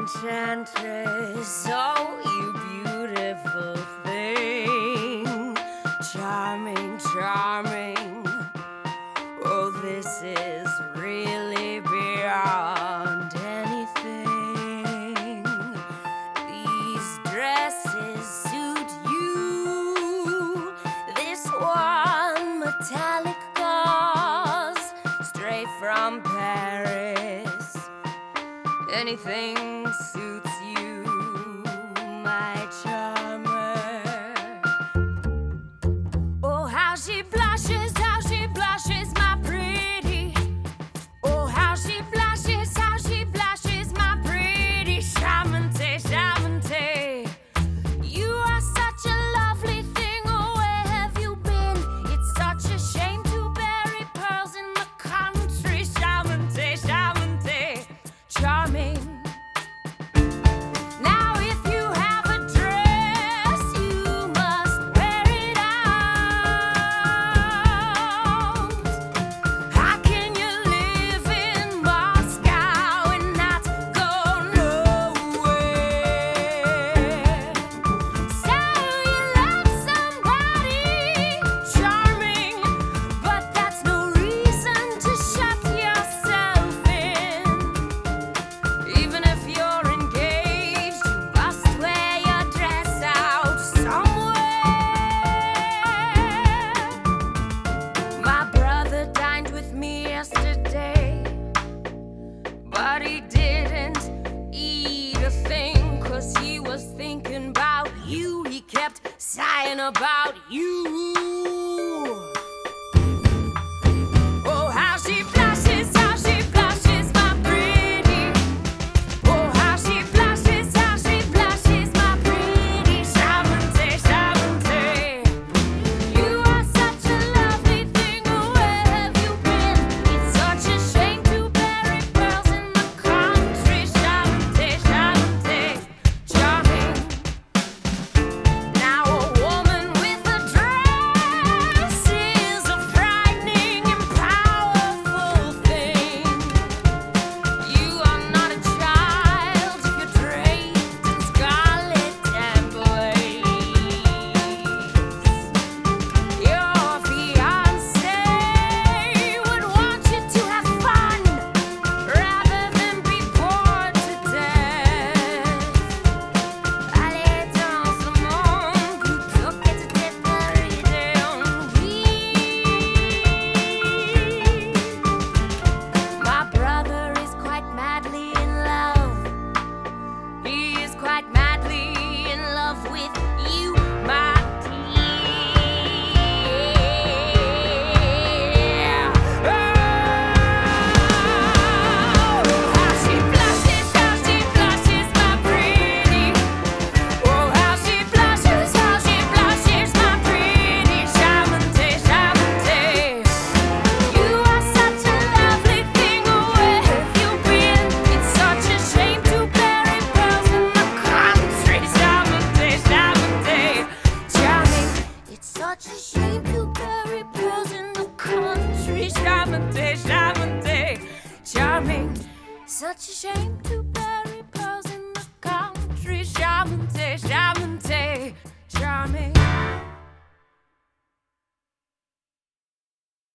enchantress, oh, you beautiful thing. Charming, charming, oh, this is really beyond anything. These dresses suit you. This one, metallic gauze, straight from Paris. Anything suits you, my charmer. Oh, how she blushes, my pretty. Oh, how she blushes, my pretty. Charmante, charmante. You are such a lovely thing, oh, where have you been? It's such a shame to bury pearls in the country. Charmante, charmante, charming. Now if you have a dress, you must wear it out. How can you live in Moscow and not go nowhere? So you love somebody charming, but that's no reason to shut yourself in. Even if you're engaged, you must wear your dress out somewhere. My brother dined with me yesterday, but he didn't eat a thing, 'cause he was thinking about you. He kept sighing about you. Oh, how she blushes, my pretty. Oh, how she blushes, my pretty. Charmante, charmante. You are such a lovely thing, oh, where have you been? It's such a shame to bury pearls in the country. Charmante, charmante, charming. Now a woman with a dress is a frightening and powerful thing. You are not a child if you're draped in scarlet and lace. Your fiancé would want you to have fun rather than be bored to death. Allez dans ce monde plutôt que de t'évader ennui. My brother is quite madly in love. He is quite madly in love with you, my dear. Oh, how she blushes, my pretty. Oh, how she blushes, my pretty. Charmante, charmante. You are such a lovely thing, oh, where have you been? It's such a shame to bury pearls in the country. Charmante, charmante, charming. It's such a shame to bury pearls in the country. Charmante, charmante, charming. Such a shame to bury pearls in the country. Charmante, charmante.